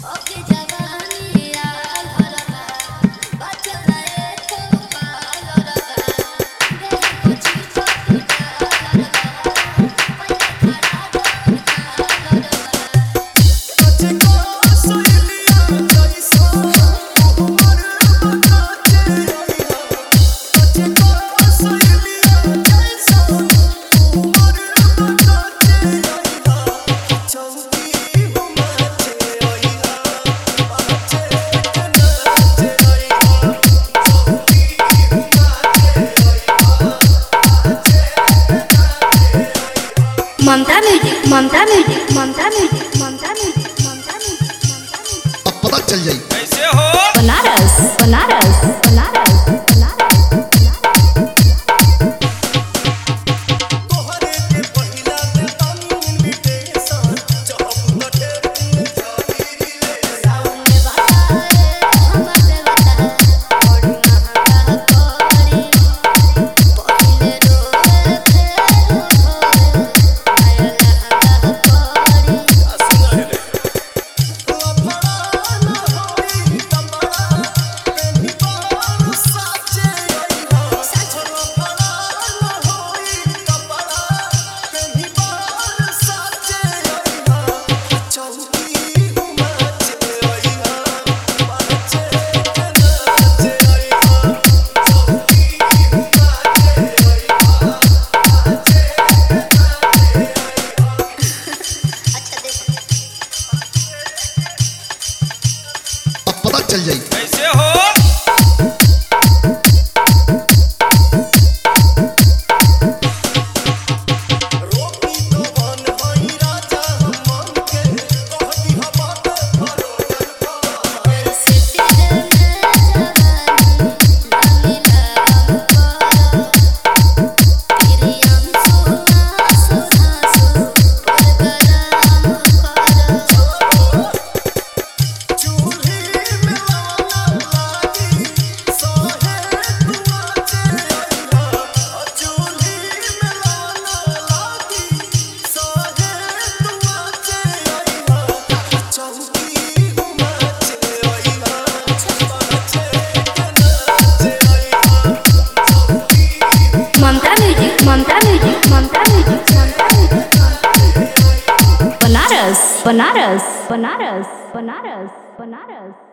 ममता music Mamta music Mamta music Mamta music Mamta music अब पता चल जाई कैसे हो बनारस बनारस बनारस बनारस तोहरे के पहिला ते तानी इनविटेशन जब लगे जारी रे सावन में बता हमर से बता और महंगा कोड़ी पहिले रोए फेर होए आया लहंगा कोड़ी असना रे लफड़ा न होई तबड़ा पेनी बार साचे आई हो सच लफड़ा न होई तबड़ा पेनी बार साचे आई हो चौकी घुमाचे आई हो बाचे के नाचे आई हो चौकी घुमाचे आई हो बाचे के नाचे अच्छा देखो अब पता चल जाई कैसे हो रोटी तो बन हई राजा हम मन के कहती ह बात भरोजन पर सिटी में जवानी लाली लाम करो प्रियम सुना सुधा सु परगराम करो चूल्ही में लाना लागी सोहे दुआचे आई हो चूल्ही में लाना लागी सोहे दुआचे आई हो चौकी घुमाचे आई हो बाचे के नाचे आई हो चौकी Mamta music Mamta music Mamta music Mamta music Banaras Banaras Banaras Banaras Banaras